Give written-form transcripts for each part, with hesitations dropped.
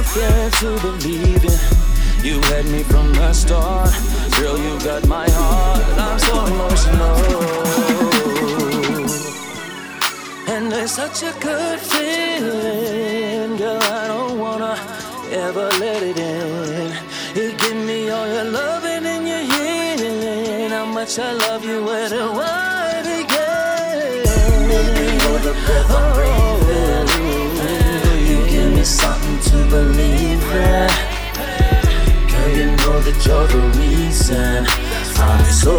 something to believe in. You had me from the start. Girl, you got my heart. I'm so emotional. And it's such a good feeling. Girl, I don't wanna ever let it in. You give me all your loving and your healing. How much I love you, where do I begin? Baby, you're the breath I'm breathing. You give me something to believe in. Girl, you know that you're the reason. I'm so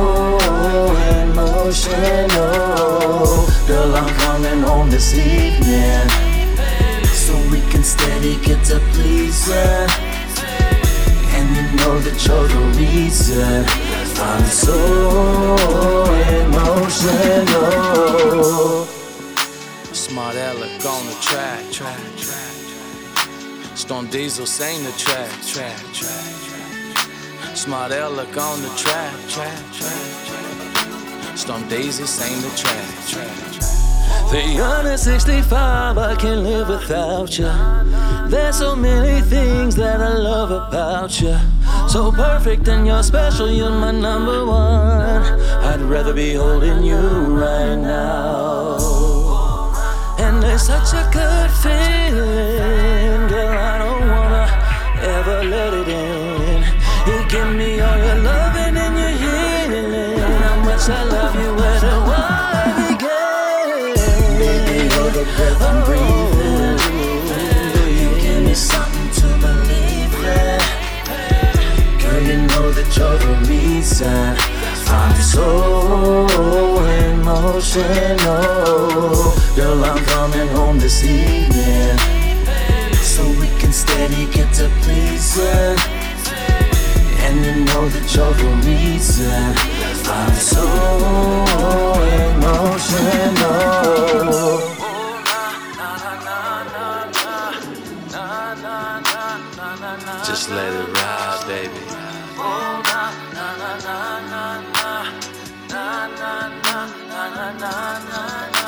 emotional. Girl, I'm coming home this evening, so we can steady get to pleasing. And you know that you're the reason. I'm so emotional. Smart Alec on the track. Storm Diesel sang the track. Smart Alec on the track. Storm Diesel sang the track. 365, I can't live without you. There's so many things that I love about you. So perfect and you're special, you're my number one. I'd rather be holding you right now. And it's such a good feeling. Girl, I don't wanna ever let it in. You give me all your loving and your healing. How much I love you, where do I begin? Baby, you're the breath I'm breathing. You give me something to believe in. Girl, you know that you're the reason. I'm so emotional. Girl, I'm coming home this evening, so we can steady get to pleasing. And you know that you're the reason. I'm so emotional. Just let it ride, baby. Na na na na na na na na na na.